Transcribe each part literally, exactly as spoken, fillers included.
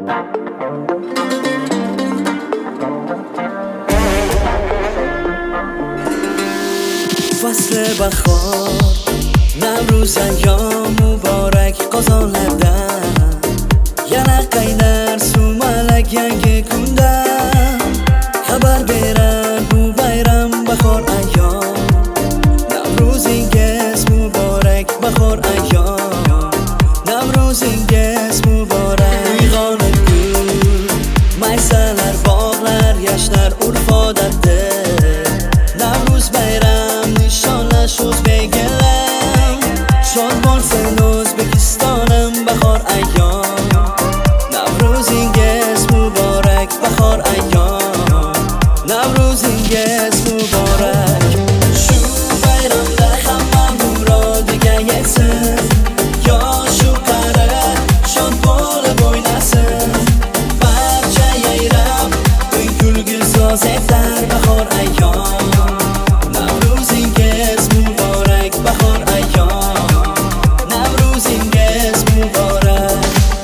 فصل بهار نوروز ایام مبارک qozonlarda yana qaynar sumalak yangi kunda xabar berar bu bayram bahor ayom Navro'zingiz muborak bahor ayom Navro'zingiz muborak uyg'onib gul maysalar bog'lar yashnar urf odatdir Navruz bayram nishonlash o'zbegilang shod bo'lsin O'zbekistonim bahor ayom Navro'zingiz muborak bahor ayom Navro'zingiz muborak shu bayramda hamma murodiga yetsin yoshu qari shod bo'lib o'ynasin barcha yayrab uy kulgi soz etar bahor ayom Navro'zingiz muborak bahor ayom Navro'zingiz muborak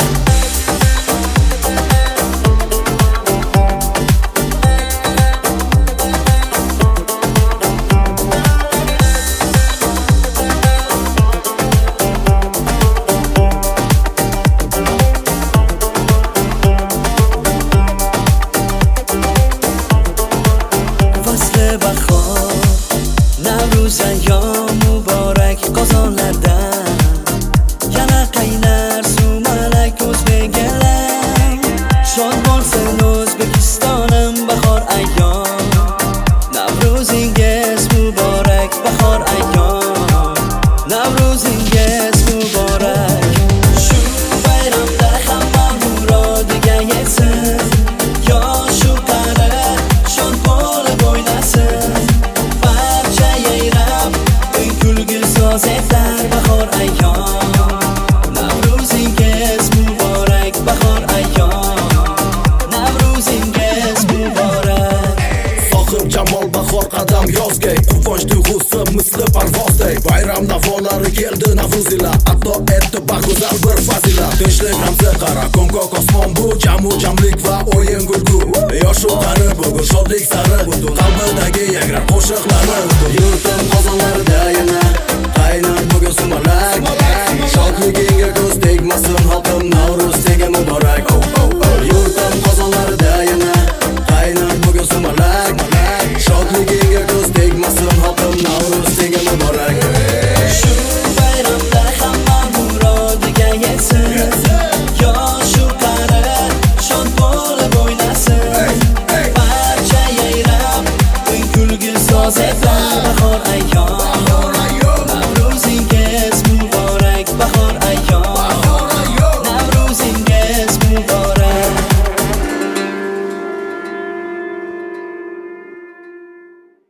fasli bahor Navruz ayom muborak qozonlarda yana qaynar sumalak o'zbegilang shod bo'lsin O'zbekistonim bahor ayom Navro'zingiz muborak bahor ayom Navro'zingiz muborak shu bayramda hamma murodiga yetsin yoshu qari shod bo'lib o'ynasin barcha yayrab uy kulgi soz etar bahor ayom Navro'zingiz muborak bahor ayom Navro'zingiz muborak Sohib jamol bahor qadam yozgay quvonch tuyg'usi misli parvozday bayram navolari keldi Navruz ila atto etdi bag'uzal bir fazilat tinchlik ramzi qara ko'ngko'k osmon bu jamu jamlik va o'yin gulgu yoshu qari bugun shodlik sari butun qalbidagi yangrab qo'shiqlari yurtim qozonlarida yana qaynar bugun sumalak shodligiga ko'z tegmasin xalqim Navruz senga muborak yurtim qozonlarida yana qaynar bugun sumalak shodligiga ko'z tegmasin xalqim Navruz senga muborak shu bayramda hamma murodiga yetsin yoshu qari shod bo'lib o'ynasin barcha yayrab uy kulgi soz etar